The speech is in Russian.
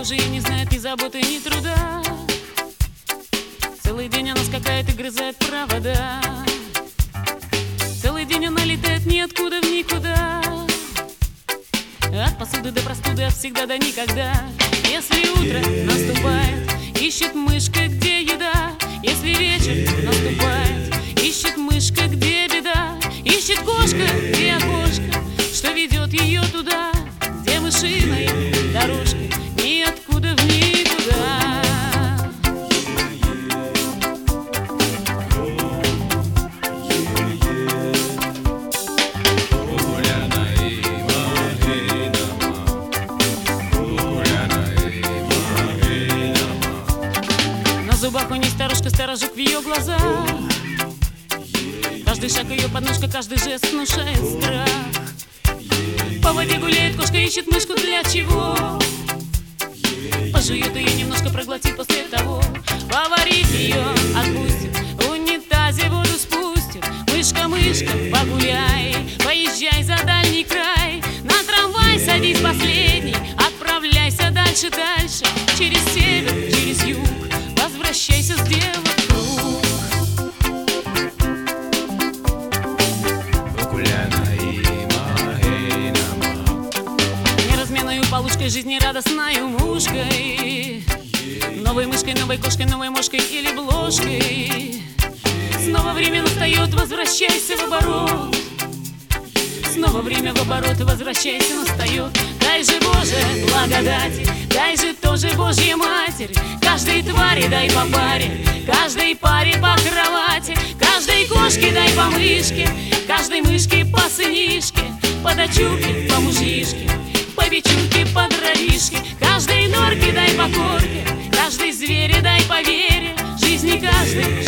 уже и не знает ни заботы, ни труда. Целый день она скакает и грызает провода. Целый день она летает ниоткуда в никуда. От посуды до простуды, от всегда до никогда. Если утро наступает, ищет мышка, где еда. Если вечер наступает, ищет мышка, где беда. Ищет кошка, где окошко, что ведет ее туда, где мышиная дорожка, ниоткуда в никуда. На зубах у ней старушка, сторожук в ее глазах. Каждый шаг ее подножка, каждый жест внушает страх. По воде гуляет кошка, ищет мышку для чего? Пожует ее немножко, проглотит после того. Поварит ее, отпустит, в унитазе воду спустит. Мышка, мышка, погуляй, поезжай за дальний край. На трамвай садись последний, отправляйся дальше, дальше. Через север, через юг, возвращайся, сделав круг. Полушкой, жизнерадостною мушкой, новой мышкой, новой кошкой, новой мошкой или бложкой. Снова время настает, возвращайся в оборот. Снова время в оборот, возвращайся, настает. Дай же, Боже, благодати, дай же тоже Божья Матерь. Каждой твари дай по паре, каждой паре по кровати. Каждой кошке дай по мышке, каждой мышке по сынишке. По дочурке, по мужишке, по бичурке, по дровишке. Каждой норке дай по корке, каждой звере дай по вере. Жизни каждой